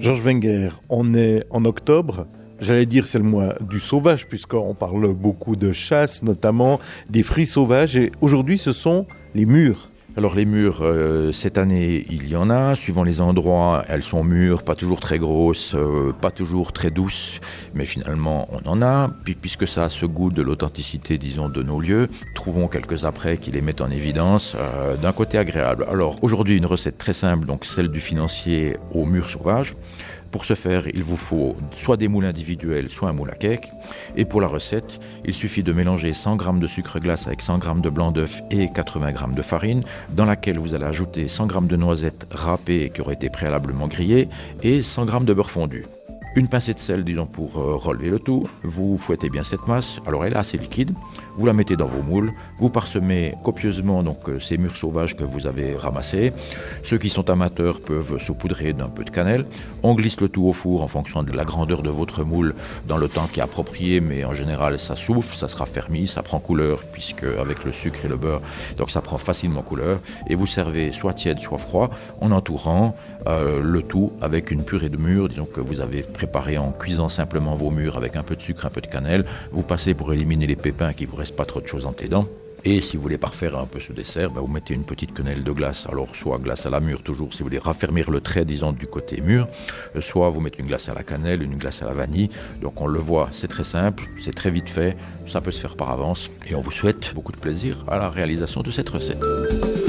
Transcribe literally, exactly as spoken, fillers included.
Georges Wenger, on est en octobre. J'allais dire c'est le mois du sauvage, puisqu'on parle beaucoup de chasse, notamment des fruits sauvages. Et aujourd'hui, ce sont les mûres. Alors les mûres, euh, cette année, il y en a. Suivant les endroits, elles sont mûres, pas toujours très grosses, euh, pas toujours très douces. Mais finalement, on en a. Puis, puisque ça a ce goût de l'authenticité, disons, de nos lieux, trouvons quelques apprêts qui les mettent en évidence euh, d'un côté agréable. Alors aujourd'hui, une recette très simple, donc celle du financier aux mûres sauvages. Pour ce faire, il vous faut soit des moules individuels, soit un moule à cake. Et pour la recette, il suffit de mélanger cent grammes de sucre glace avec cent grammes de blanc d'œuf et quatre-vingts grammes de farine, dans laquelle vous allez ajouter cent grammes de noisettes râpées qui auraient été préalablement grillées et cent grammes de beurre fondu. Une pincée de sel, disons, pour euh, relever le tout. Vous fouettez bien cette masse. Alors elle est assez liquide. Vous la mettez dans vos moules. Vous parsemez copieusement donc euh, ces mûres sauvages que vous avez ramassées. Ceux qui sont amateurs peuvent saupoudrer d'un peu de cannelle. On glisse le tout au four en fonction de la grandeur de votre moule dans le temps qui est approprié, mais en général ça souffle, ça sera fermi, ça prend couleur puisque avec le sucre et le beurre, donc ça prend facilement couleur. Et vous servez soit tiède, soit froid, en entourant euh, le tout avec une purée de mûres, disons que vous avez préparé en cuisant simplement vos mûres avec un peu de sucre, un peu de cannelle. Vous passez pour éliminer les pépins, qu'il ne vous reste pas trop de choses entre les dents. Et si vous voulez parfaire un peu ce dessert, ben vous mettez une petite quenelle de glace, alors soit glace à la mûre toujours si vous voulez raffermir le trait, disons, du côté mûr, soit vous mettez une glace à la cannelle, une glace à la vanille. Donc on le voit, c'est très simple, c'est très vite fait, ça peut se faire par avance. Et on vous souhaite beaucoup de plaisir à la réalisation de cette recette.